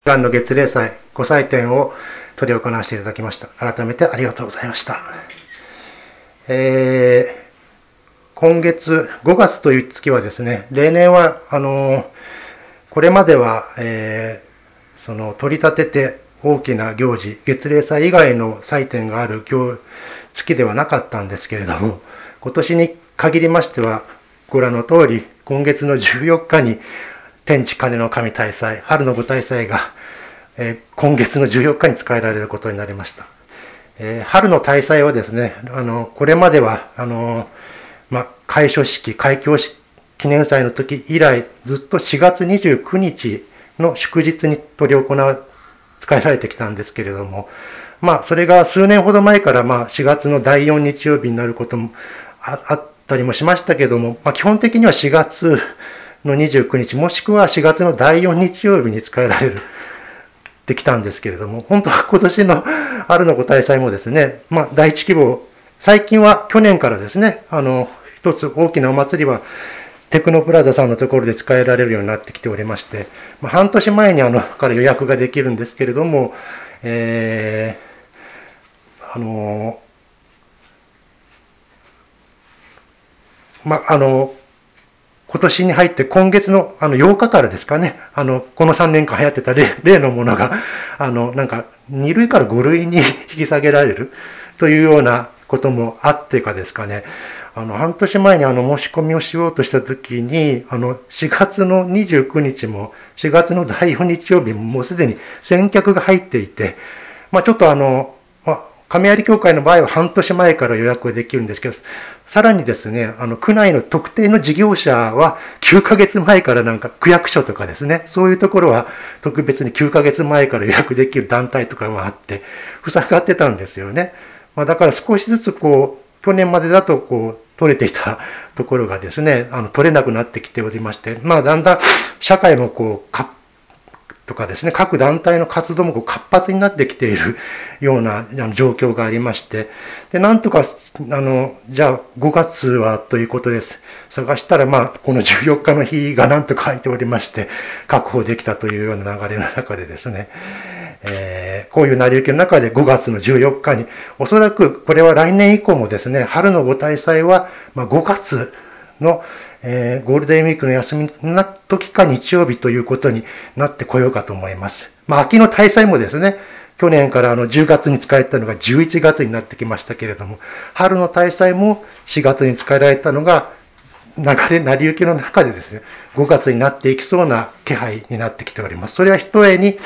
がんの月例祭ご祭典を執り行わせていただきました。改めてありがとうございました。今月5月という月はですね、例年はこれまでは、その取り立てて大きな行事、月例祭以外の祭典がある月ではなかったんですけれども、今年に限りましては、ご覧の通り、今月の14日に天地金の神大祭、春の御大祭が、今月の14日に使えられることになりました。春の大祭はですね、これまでは開所式、開教式記念祭の時以来、ずっと4月29日の祝日に使えられてきたんですけれども、それが数年ほど前から4月の第4日曜日になることもあったりもしましたけれども、基本的には4月の29日、もしくは4月の第4日曜日に使えられるできたんですけれども、本当は今年の春の御大祭もですね、第一規模、最近は去年からですね、一つ大きなお祭りはテクノプラザさんのところで使えられるようになってきておりまして、半年前にから予約ができるんですけれども、今年に入って今月の8日からですかね、この3年間流行ってた例のものが、なんか2類から5類に引き下げられるというようなこともあってかですかね、半年前に申し込みをしようとしたときに、4月の29日も4月の第4日曜日ももうすでに先客が入っていて、ちょっと亀有協会の場合は半年前から予約ができるんですけど、さらにですね、区内の特定の事業者は9ヶ月前からなんか区役所とかですね、そういうところは特別に9ヶ月前から予約できる団体とかもあって、塞がってたんですよね。だから少しずつ去年までだと取れていたところがですね、取れなくなってきておりまして、だんだん社会もとかですね、各団体の活動も活発になってきているような状況がありまして、で、なんとか、じゃあ5月はということです。探したら、この14日の日がなんとか空いておりまして、確保できたというような流れの中でですね、こういう成り行きの中で5月の14日に、おそらくこれは来年以降もですね、春の御大祭は5月のゴールデンウィークの休みの時か日曜日ということになってこようかと思います。秋の大祭もですね、去年から10月に使えたのが11月になってきましたけれども、春の大祭も4月に使えられたのが成り行きの中でですね、5月になっていきそうな気配になってきております。それはひとえに、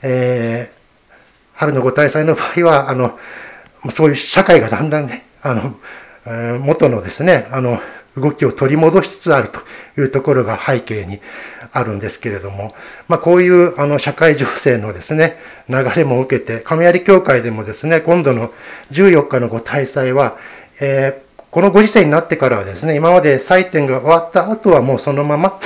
春の御大祭の場合は、そういう社会がだんだんね、元のですね、動きを取り戻しつつあるというところが背景にあるんですけれども、こういう社会情勢のですね、流れも受けて、亀有協会でもですね、今度の14日のご大祭は、このご時世になってからはですね、今まで祭典が終わった後はもうそのまま、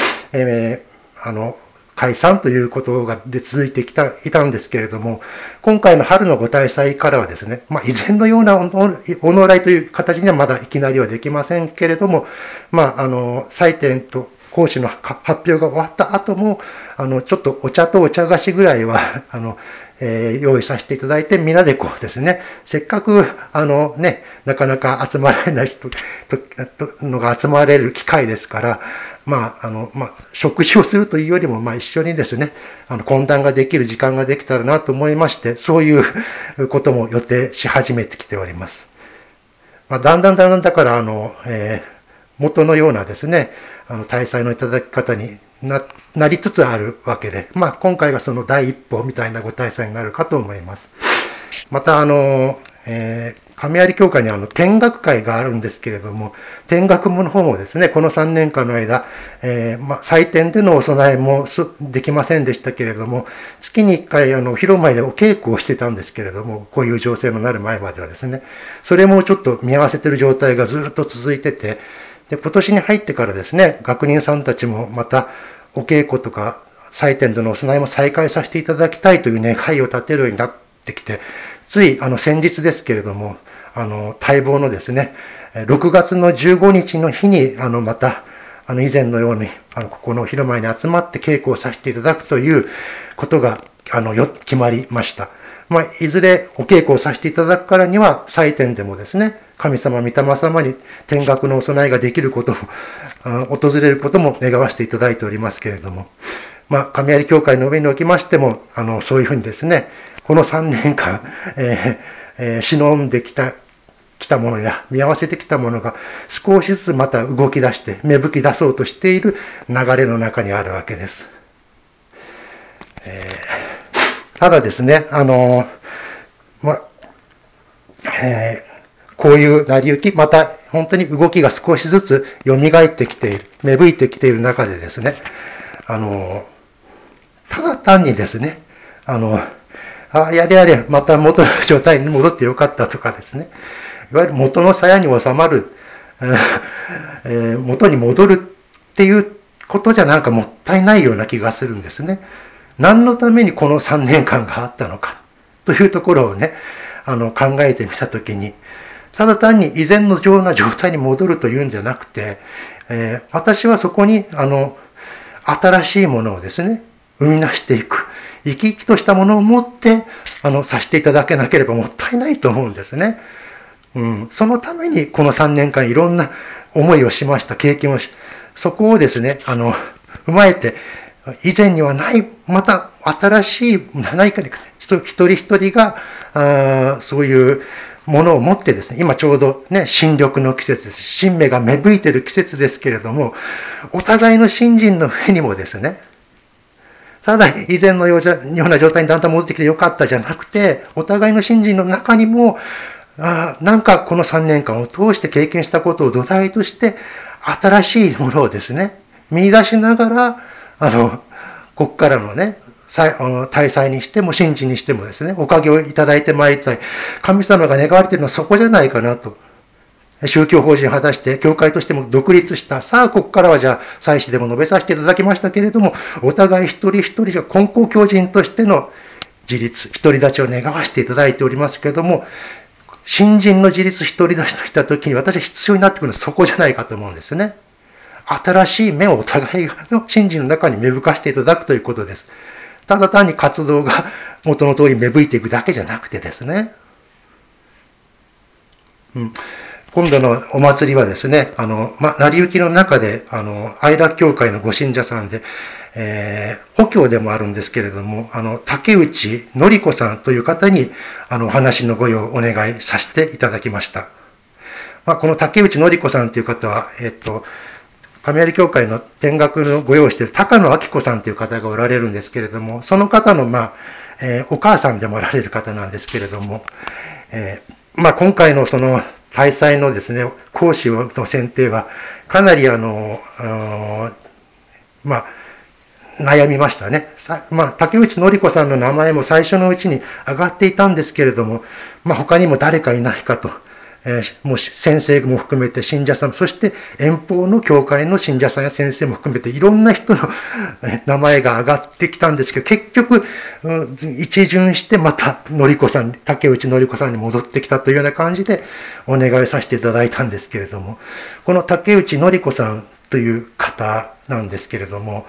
解散ということが続いていたんですけれども、今回の春のご大祭からはですね、以前のようなおの来という形にはまだいきなりはできませんけれども、祭典と講師の発表が終わった後も、ちょっとお茶とお茶菓子ぐらいは、用意させていただいて、みんなでですね、せっかく、なかなか集まられない人のが集まれる機会ですから、食事をするというよりも、一緒にですね、懇談ができる時間ができたらなと思いまして、そういうことも予定し始めてきております。だんだんだから、元のようなですね、大祭のいただき方になりつつあるわけで、今回がその第一歩みたいなご大祭になるかと思います。また、亀有協会に見学会があるんですけれども、見学の方もですね、この3年間の間、祭典でのお供えもできませんでしたけれども、月に1回、広前でお稽古をしてたんですけれども、こういう情勢のなる前まではですね、それもちょっと見合わせている状態がずっと続いてて、で、今年に入ってからですね、学人さんたちもまたお稽古とか、祭典でのお供えも再開させていただきたいという願いを立てるようになってきて、つい先日ですけれども、待望のですね、6月の15日の日に、また、以前のように、ここの広間に集まって稽古をさせていただくということが決まりました。いずれお稽古をさせていただくからには、祭典でもですね、神様、御霊様に天額のお供えができることも、訪れることも願わせていただいておりますけれども、神有教会の上におきましても、そういうふうにですね、この3年間、忍んできたものや見合わせてきたものが少しずつまた動き出して芽吹き出そうとしている流れの中にあるわけです。ただですね、こういう成り行き、また本当に動きが少しずつ蘇ってきている、芽吹いてきている中でですね、ただ単にですね、やれやれ、また元の状態に戻ってよかったとかですね、いわゆる元の鞘に収まる、元に戻るっていうことじゃなんかもったいないような気がするんですね。何のためにこの3年間があったのかというところをね、考えてみたときに、ただ単に以前のような状態に戻るというんじゃなくて、私はそこに新しいものをですね、生み出していく、生き生きとしたものを持ってさせていただけなければもったいないと思うんですね。そのためにこの3年間いろんな思いをしました、経験をし、そこをですね、踏まえて、以前にはない、また新しい何かに、一人一人が、そういうものを持ってですね、今ちょうどね、新緑の季節です。新芽が芽吹いている季節ですけれども、お互いの信心の上にもですね、ただ以前のような状態にだんだん戻ってきてよかったじゃなくて、お互いの信心の中にも、なんかこの3年間を通して経験したことを土台として、新しいものをですね、見出しながら、ここからのね、大祭にしても神事にしてもですね、おかげをいただいてまいりたい。神様が願われているのはそこじゃないかなと。宗教法人を果たして、教会としても独立した。さあ、ここからはじゃあ、祭祀でも述べさせていただきましたけれども、お互い一人一人じゃ根高教人としての自立、独り立ちを願わせていただいておりますけれども、新人の自立独り立ちといったときに私は必要になってくるのはそこじゃないかと思うんですね。新しい芽をお互いの信心の中に芽吹かしていただくということです。ただ単に活動が元の通り芽吹いていくだけじゃなくてですね。今度のお祭りはですね、成り行きの中で、愛楽教会のご信者さんで、補教でもあるんですけれども、竹内典子さんという方に、お話のご用をお願いさせていただきました。この竹内典子さんという方は、神有教会の天学のご用意している高野明子さんという方がおられるんですけれども、その方の、お母さんでもおられる方なんですけれども、今回のその大祭のですね、講師の選定は、かなり悩みましたね。竹内典子さんの名前も最初のうちに上がっていたんですけれども、他にも誰かいないかと。もう先生も含めて信者さん、そして遠方の教会の信者さんや先生も含めていろんな人の名前が上がってきたんですけど、結局、一巡してまた竹内典子さんに戻ってきたというような感じでお願いさせていただいたんですけれども、この竹内典子さんという方なんですけれども、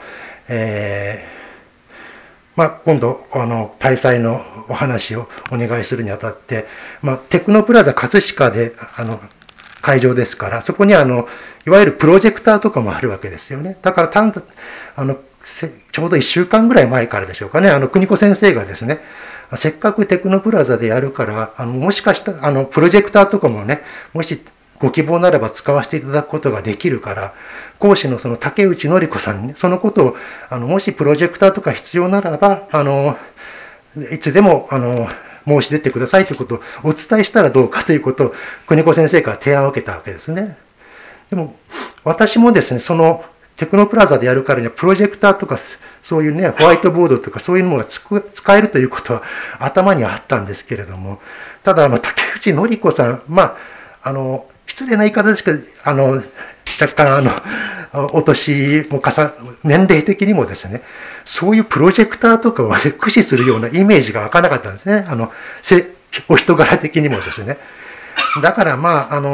今度、大祭のお話をお願いするにあたって、テクノプラザ葛飾で、会場ですから、そこにいわゆるプロジェクターとかもあるわけですよね。だから、ちょうど1週間ぐらい前からでしょうかね、邦子先生がですね、せっかくテクノプラザでやるから、もしかしたら、プロジェクターとかもね、もしご希望ならば使わせていただくことができるから、講師のその竹内典子さんに、ね、そのことを、もしプロジェクターとか必要ならば、いつでも、申し出てくださいということをお伝えしたらどうかということを、邦子先生から提案を受けたわけですね。でも、私もですね、そのテクノプラザでやるからには、プロジェクターとか、そういうね、ホワイトボードとか、そういうのが使えるということは頭にはあったんですけれども、ただ、竹内典子さん、失礼な言い方ですけど、若干、お年も年齢的にもですね、そういうプロジェクターとかを駆使するようなイメージが湧かなかったんですね。お人柄的にもですね。だから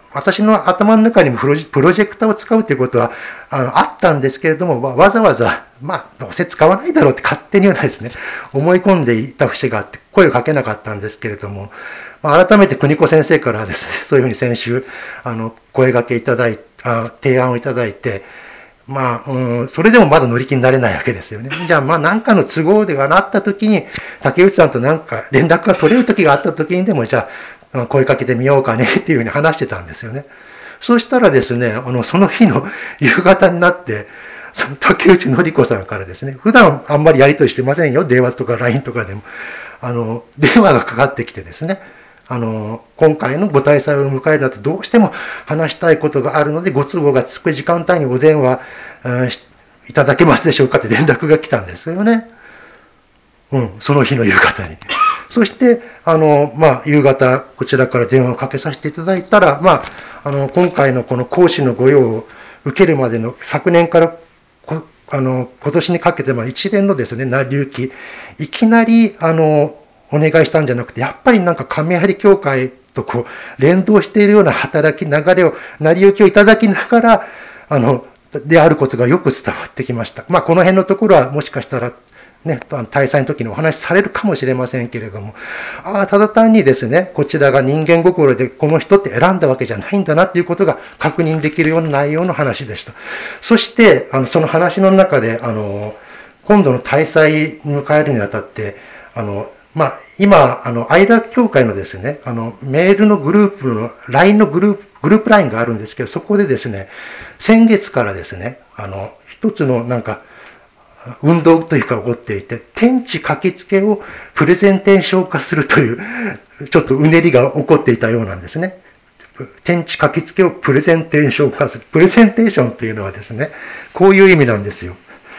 私の頭の中にもプロジェクターを使うということはあったんですけれども、わざわざ、どうせ使わないだろうって勝手にはですね、思い込んでいた節があって声をかけなかったんですけれども、改めて邦子先生からですね、そういうふうに先週、声掛けいただいて、提案をいただいて、それでもまだ乗り気になれないわけですよね。じゃあ、何かの都合ではなった時に、竹内さんと何か連絡が取れる時があった時にでも、じゃあ、声かけてみようかねっていうふうに話してたんですよね。そうしたらですね、その日の夕方になって、その竹内のり子さんからですね、普段あんまりやりとりしてませんよ、電話とか LINE とかでも。電話がかかってきてですね、今回のご大祭を迎えるのとどうしても話したいことがあるので、ご都合がつく時間帯にお電話、いただけますでしょうかって連絡が来たんですよね。その日の夕方に。そして、夕方、こちらから電話をかけさせていただいたら、今回のこの講師の御用を受けるまでの昨年から今年にかけて一連のですね、成り行き、いきなり、お願いしたんじゃなくて、やっぱりなんか亀有教会と連動しているような働き、流れを、成り行きをいただきながら、であることがよく伝わってきました。この辺のところはもしかしたら、ね、大祭の時にお話しされるかもしれませんけれども、ただ単にですね、こちらが人間心でこの人って選んだわけじゃないんだなっていうことが確認できるような内容の話でした。そして、その話の中で、今度の大祭に迎えるにあたって、今、アイラ協会のですね、メールのグループの、LINE のグループ LINE があるんですけど、そこでですね、先月からですね、一つのなんか、運動というか起こっていて、天地書き付けをプレゼンテーション化するという、ちょっとうねりが起こっていたようなんですね。天地書き付けをプレゼンテーション化する。プレゼンテーションというのはですね、こういう意味なんですよ。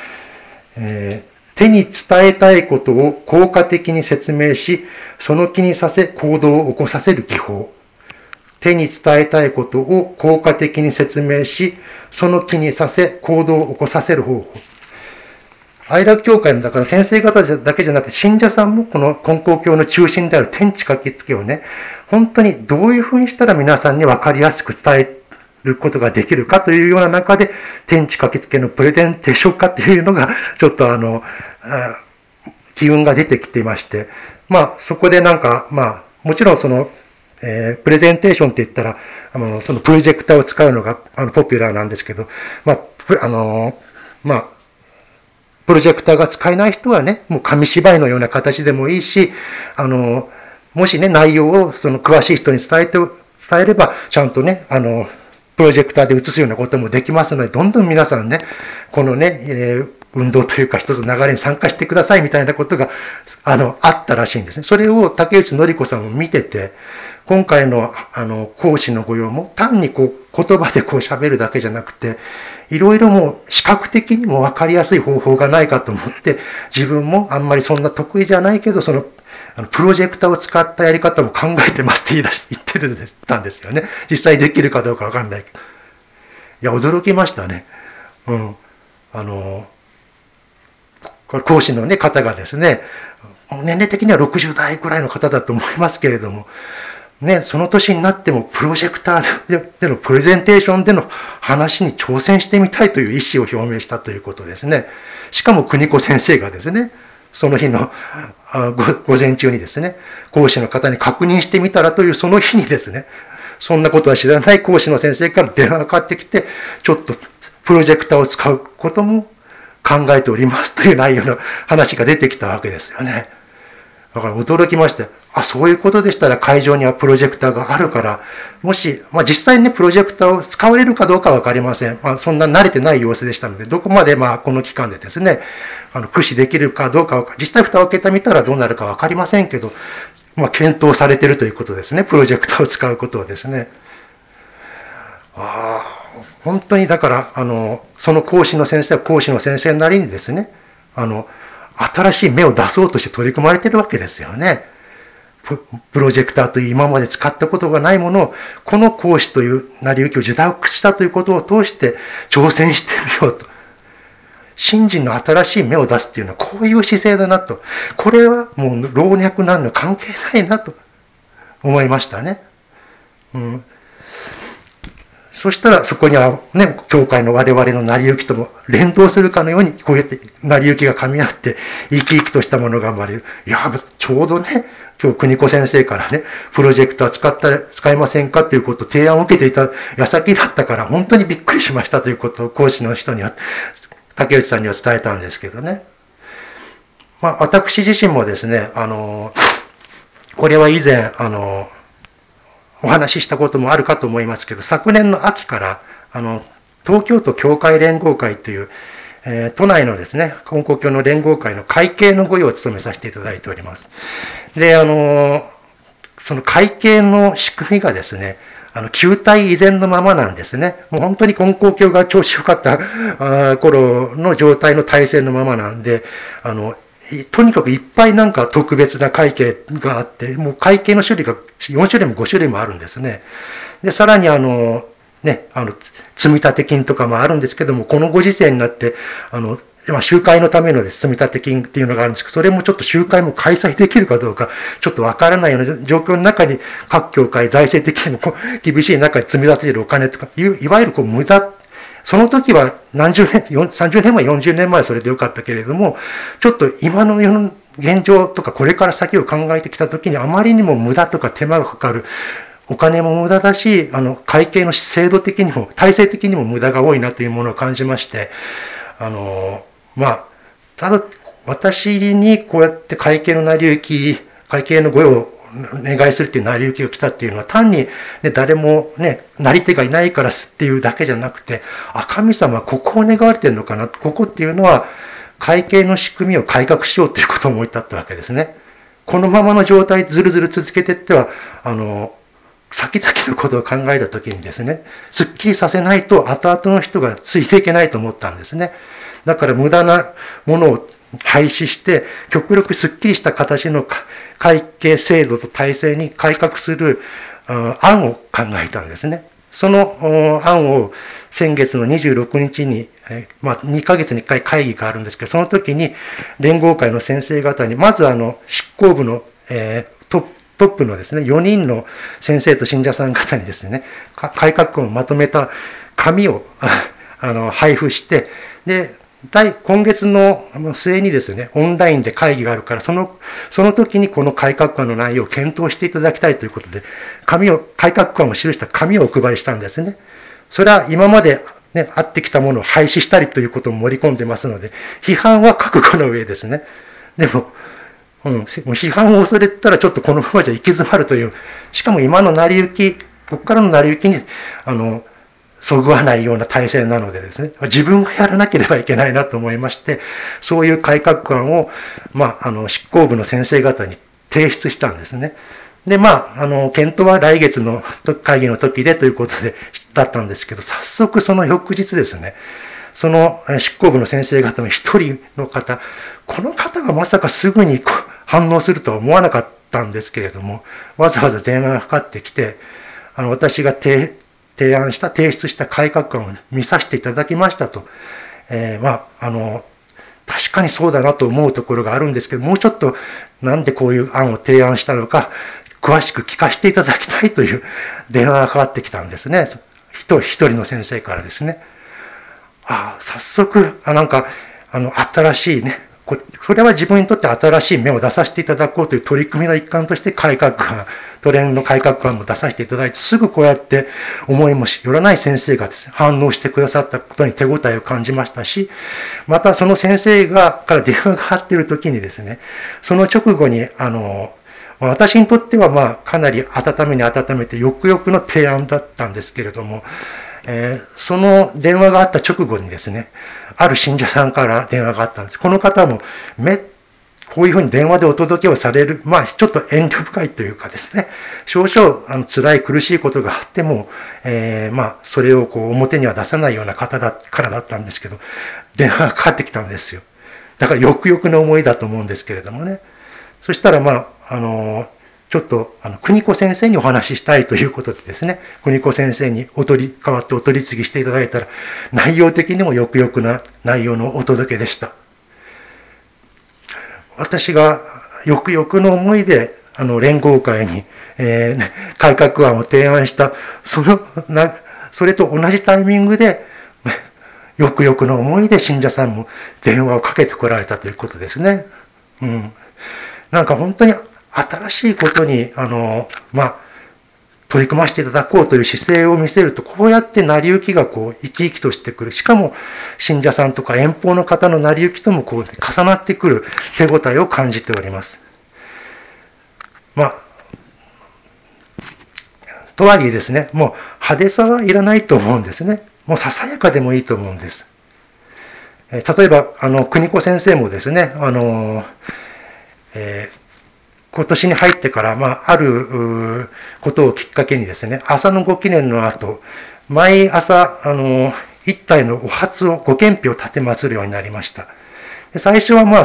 手に伝えたいことを効果的に説明し、その気にさせ行動を起こさせる技法。手に伝えたいことを効果的に説明し、その気にさせ行動を起こさせる方法。愛楽教会のだから先生方だけじゃなくて信者さんもこの根高教の中心である天地書き付けをね、本当にどういうふうにしたら皆さんに分かりやすく伝えることができるかというような中で、天地書き付けのプレゼンテーション化というのがちょっと機運が出てきていまして、そこでなんか、もちろんその、プレゼンテーションって言ったら、そのプロジェクターを使うのがポピュラーなんですけど、プロジェクターが使えない人はね、もう紙芝居のような形でもいいし、もしね、内容をその詳しい人に伝えれば、ちゃんとね、プロジェクターで映すようなこともできますので、どんどん皆さんね、このね、運動というか一つの流れに参加してくださいみたいなことが、あったらしいんですね。それを竹内のり子さんも見てて、今回の、講師の御用も単に言葉で喋るだけじゃなくて、いろいろもう視覚的にも分かりやすい方法がないかと思って、自分もあんまりそんな得意じゃないけど、その、プロジェクターを使ったやり方も考えてますって言ってたんですよね。実際できるかどうかわかんないけど。いや、驚きましたね。講師の、ね、方がですね、年齢的には60代くらいの方だと思いますけれども、ね、その年になってもプロジェクターでのプレゼンテーションでの話に挑戦してみたいという意思を表明したということですね。しかも邦子先生がですね、その日の午前中にですね、講師の方に確認してみたらというその日にですね、そんなことは知らない講師の先生から電話がかかってきて、ちょっとプロジェクターを使うことも考えておりますという内容の話が出てきたわけですよね。だから驚きまして、そういうことでしたら会場にはプロジェクターがあるから、もし、実際にね、プロジェクターを使われるかどうかはわかりません。そんな慣れてない様子でしたので、どこまでこの期間でですね、駆使できるかどうかは、実際蓋を開けてみたらどうなるかわかりませんけど、検討されているということですね。プロジェクターを使うことはですね。本当にだから、その講師の先生は講師の先生なりにですね、新しい芽を出そうとして取り組まれているわけですよね。プロジェクターという今まで使ったことがないものを、この講師という成り行きを受諾したということを通して挑戦してみようと。信心の新しい芽を出すっていうのはこういう姿勢だなと。これはもう老若男女関係ないなと思いましたね。 そしたらそこにはね、教会の我々の成り行きとも連動するかのように、こうやって成り行きが噛み合って、生き生きとしたものが生まれる。いや、ちょうどね、今日国子先生からね、プロジェクトは使いませんかということを提案を受けていた矢先だったから、本当にびっくりしましたということを講師の人には、竹内さんには伝えたんですけどね。まあ、私自身もですね、これは以前、お話ししたこともあるかと思いますけど、昨年の秋から、東京都教会連合会という、都内のですね、根高教の連合会の会計の御用を務めさせていただいております。で、その会計の仕組みがですね、旧体依然のままなんですね。もう本当に根高教が調子良かった頃の状態の体制のままなんで、とにかくいっぱいなんか特別な会計があって、もう会計の種類が4種類も5種類もあるんですね。で、さらに積立金とかもあるんですけども、このご時世になって、集会のための積立金っていうのがあるんですけど、それもちょっと集会も開催できるかどうか、ちょっとわからないような状況の中に、各教会財政的にも厳しい中に積み立てているお金とか、いわゆる無駄、その時は何十年、30年前、40年前はそれでよかったけれども、ちょっと今の世の現状とかこれから先を考えてきた時にあまりにも無駄とか手間がかかる。お金も無駄だし、会計の制度的にも、体制的にも無駄が多いなというものを感じまして、ただ、私にこうやって会計の成り行き、会計の御用をお願いするっていう成り行きが来たっていうのは、単に、ね、誰もね、なり手がいないからっていうだけじゃなくて、神様はここを願われてるのかな、ここっていうのは、会計の仕組みを改革しようということを思い立ったわけですね。このままの状態ずるずる続けていっては、先々のことを考えたときにですね、すっきりさせないと後々の人がついていけないと思ったんですね。だから無駄なものを廃止して、極力すっきりした形の会計制度と体制に改革する案を考えたんですね。その案を先月の26日に、2ヶ月に1回会議があるんですけど、その時に連合会の先生方に、まず執行部の、トップのですね、4人の先生と信者さん方にですね、改革をまとめた紙を配布して、で、今月の末にですね、オンラインで会議があるから、その時にこの改革案の内容を検討していただきたいということで、改革案を記した紙をお配りしたんですね。それは今までね、あってきたものを廃止したりということも盛り込んでますので、批判は覚悟の上ですね。でも、批判を恐れたらちょっとこのままじゃ行き詰まるという、しかも今の成り行き、ここからの成り行きに、そぐわないような体制なのでですね、自分がやらなければいけないなと思いまして、そういう改革案を、執行部の先生方に提出したんですね。で、検討は来月の会議の時でということで、だったんですけど、早速その翌日ですね、その執行部の先生方の一人の方、この方がまさかすぐに反応するとは思わなかったんですけれども、わざわざ電話がかかってきて、私が提出した改革案を見させていただきましたと。確かにそうだなと思うところがあるんですけど、もうちょっとなんでこういう案を提案したのか、詳しく聞かせていただきたいという電話がかかってきたんですね。一人の先生からですね。早速、新しいね、それは自分にとって新しい芽を出させていただこうという取り組みの一環として都連の改革案も出させていただいて、すぐこうやって思いもよらない先生がですね、反応してくださったことに手応えを感じましたし、またその先生から電話があっている時にですね、その直後に、私にとってはかなり温めに温めて、よくよくの提案だったんですけれども、その電話があった直後にですね、ある信者さんから電話があったんです。この方もこういうふうに電話でお届けをされる、ちょっと遠慮深いというかですね、少々辛い苦しいことがあっても、それを表には出さないような方からだったんですけど、電話がかかってきたんですよ。だからよくよくの思いだと思うんですけれどもね。そしたらちょっと邦子先生にお話ししたいということでですね、邦子先生に代わってお取り次ぎしていただいたら、内容的にもよくよくな内容のお届けでした。私がよくよくの思いで連合会に、改革案を提案した、そのそれと同じタイミングで、よくよくの思いで信者さんも電話をかけてこられたということですね。うん。なんか本当に新しいことに、取り組ませていただこうという姿勢を見せると、こうやって成り行きがこう生き生きとしてくる。しかも、信者さんとか遠方の方の成り行きともこう重なってくる手応えを感じております。とはいえですね、もう派手さはいらないと思うんですね。もうささやかでもいいと思うんです。例えば、邦子先生もですね、今年に入ってから、あることをきっかけにですね、朝のご記念の後、毎朝、一体のお初を、ご献費を立て祀るようになりました。最初は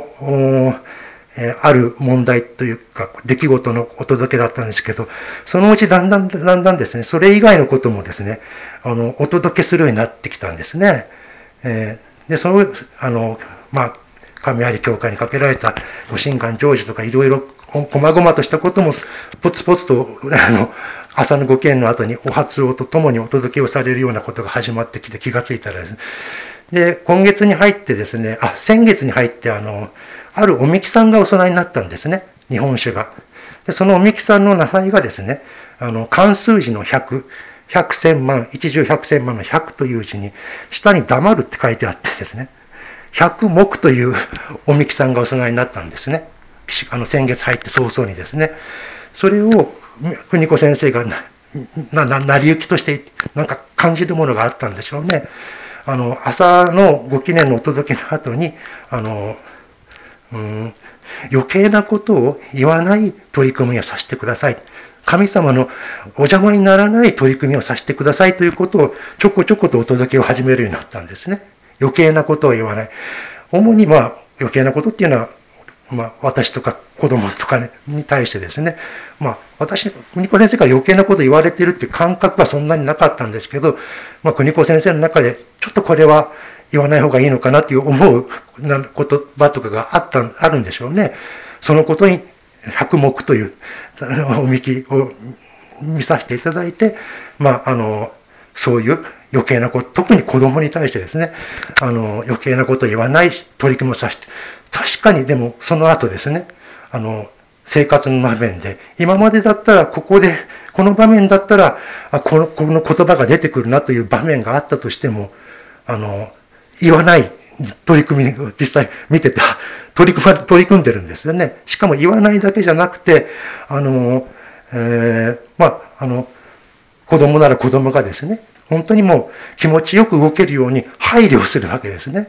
ある問題というか、出来事のお届けだったんですけど、そのうちだんだんですね、それ以外のこともですね、お届けするようになってきたんですね。で、その、神有教会にかけられたご神願成就とかいろいろ細々としたこともポツポツと朝のご献の後にお初をとともにお届けをされるようなことが始まってきて気がついたらですね。で、今月に入ってですね、先月に入ってあるおみきさんがお供えになったんですね。日本酒が。で、そのおみきさんの名前がですね、漢数字の100、百千万、一十百千万の100という字に、下に黙るって書いてあってですね、百目というおみきさんがお供えになったんですね。先月入って早々にですね。それを、邦子先生が成り行きとしてなんか感じるものがあったんでしょうね。朝のご記念のお届けの後に、余計なことを言わない取り組みをさせてください。神様のお邪魔にならない取り組みをさせてくださいということをちょこちょことお届けを始めるようになったんですね。余計なことを言わない。主に余計なことっていうのは、私とか子供とか、に対してですね、私、邦子先生から余計なことを言われているっていう感覚はそんなになかったんですけど、邦子先生の中で、ちょっとこれは言わない方がいいのかなっていう思う言葉とかがあるんでしょうね。そのことに、百目というおみきを見させていただいて、そういう余計なこと、特に子供に対してですね、余計なことを言わない取り組みをさせて、確かにでもその後ですね、生活の場面で、今までだったらこの場面だったら、この言葉が出てくるなという場面があったとしても、言わない取り組みを実際見てた、取り組んでるんですよね。しかも言わないだけじゃなくて、子供なら子供がですね、本当にもう気持ちよく動けるように配慮するわけですね。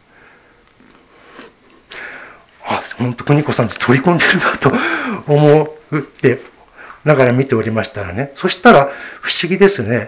本当、邦子さん取り込んでるなと思ってながら見ておりましたらね、そしたら不思議ですね。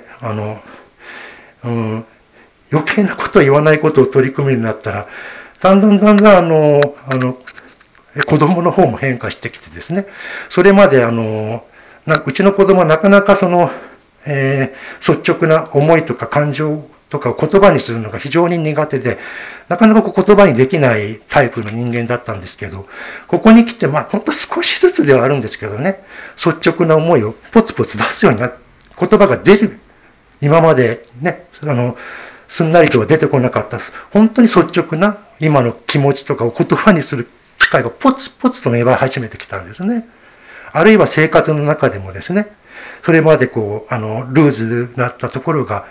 余計なことを言わないことを取り組むようになったら、だんだん子供の方も変化してきてですね、それまでうちの子供はなかなか率直な思いとか感情とかを言葉にするのが非常に苦手で、なかなか言葉にできないタイプの人間だったんですけど、ここに来て、本当少しずつではあるんですけどね、率直な思いをポツポツ出すようになって、言葉が出る。今までね、すんなりとは出てこなかった。本当に率直な今の気持ちとかを言葉にする機会がポツポツと芽生え始めてきたんですね。あるいは生活の中でもですね、それまでルーズだったところが、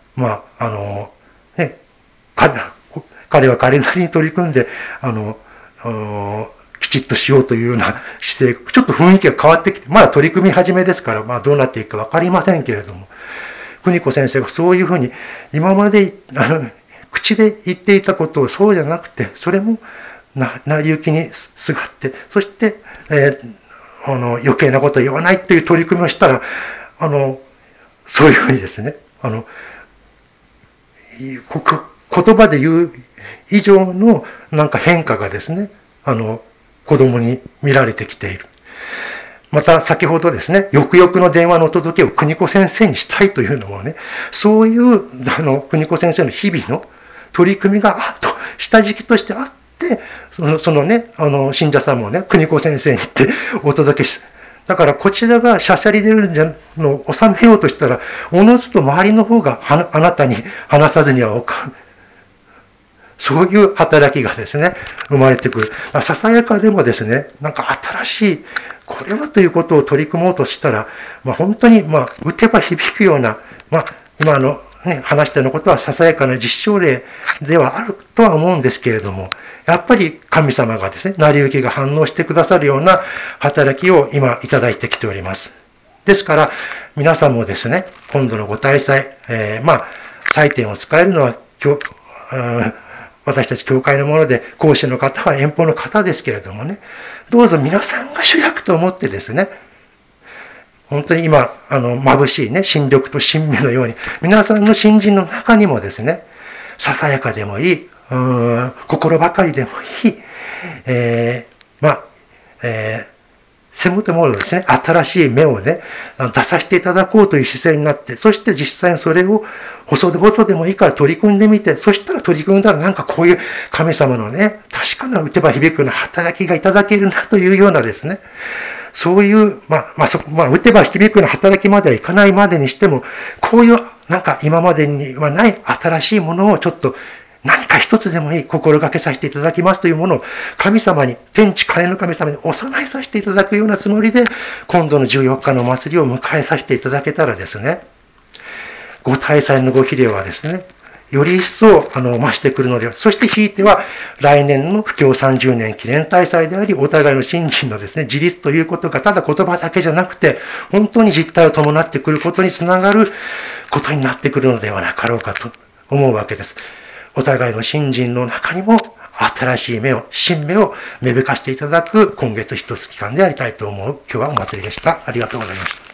ね、彼は彼なりに取り組んで、きちっとしようというような姿勢、ちょっと雰囲気が変わってきて、まだ取り組み始めですから、どうなっていくかわかりませんけれども、邦子先生がそういうふうに、今まで、口で言っていたことをそうじゃなくて、それも成り行きにすがって、そして、余計なことを言わないっていう取り組みをしたら、そういうふうにですね、言葉で言う以上のなんか変化がですね、子供に見られてきている。また先ほどですね、よくよくの電話のお届けを邦子先生にしたいというのもね、そういう邦子先生の日々の取り組みが下敷きとしてあって、そのね、信者さんもね、邦子先生にってお届けだからこちらがしゃしゃり出るのを収めようとしたら、おのずと周りの方があなたに話さずにはおかん。そういう働きがですね、生まれてくる。ささやかでもですね、なんか新しい、これはということを取り組もうとしたら、本当に、打てば響くような、今のね、話したようなことはささやかな実証例ではあるとは思うんですけれども、やっぱり神様がですね、成り行きが反応してくださるような働きを今いただいてきております。ですから、皆さんもですね、今度のご大祭、祭典を使えるのは、私たち教会のもので、講師の方は遠方の方ですけれどもね、どうぞ皆さんが主役と思ってですね、本当に今、眩しいね、新緑と新芽のように、皆さんの信心の中にもですね、ささやかでもいい、心ばかりでもいい、せめてものですね、新しい芽をね、出させていただこうという姿勢になって、そして実際にそれを細々でもいいから取り組んでみて、そしたら取り組んだらなんかこういう神様のね、確かな打てば響くような働きがいただけるなというようなですね、そういう、打てば響くような働きまではいかないまでにしても、こういうなんか今までにはない新しいものをちょっと何か一つでもいい心がけさせていただきますというものを神様に、天地金の神様にお供えさせていただくようなつもりで、今度の14日のお祭りを迎えさせていただけたらですね、ご大祭のご肥料はですね、より一層増してくるのでは、そしてひいては来年の布教30年記念大祭であり、お互いの信心のですね、自立ということがただ言葉だけじゃなくて、本当に実態を伴ってくることにつながることになってくるのではなかろうかと思うわけです。お互いの信心の中にも新しい芽を、新芽を芽吹かしていただく今月一月間でありたいと思う今日はお祭りでした。ありがとうございました。